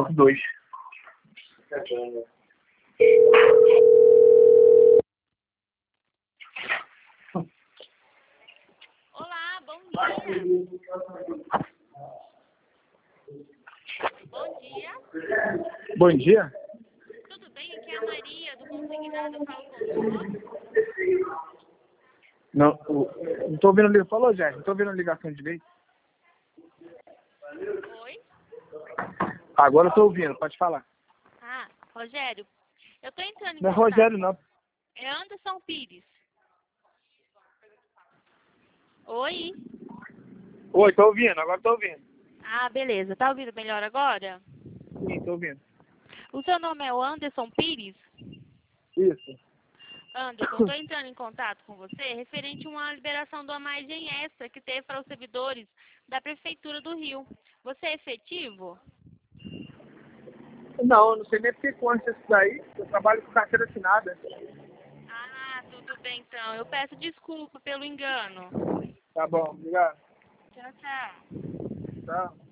Bloco 2. Olá, bom dia. Bom dia. Bom dia. Tudo bem? Aqui é a Maria, do Consignado. Eu falo com o senhor? Não tô ouvindo ligação. Falou, Jéssica. Não tô ouvindo a ligação direito. Oi? Agora eu tô ouvindo. Pode falar. Ah, Rogério, eu tô entrando em Não é contato. Rogério, não. É Anderson Pires. Oi? Oi, tô ouvindo. Agora tô ouvindo. Ah, beleza. Tá ouvindo melhor agora? Sim, tô ouvindo. O seu nome é o Anderson Pires? Isso. Anderson, estou entrando em contato com você referente a uma liberação de uma margem extra que teve para os servidores da Prefeitura do Rio. Você é efetivo? Não sei nem porque consta isso daí. Eu trabalho com carteira assinada. Ah, tudo bem então. Eu peço desculpa pelo engano. Tá bom, obrigado. Tchau, tchau. Tchau.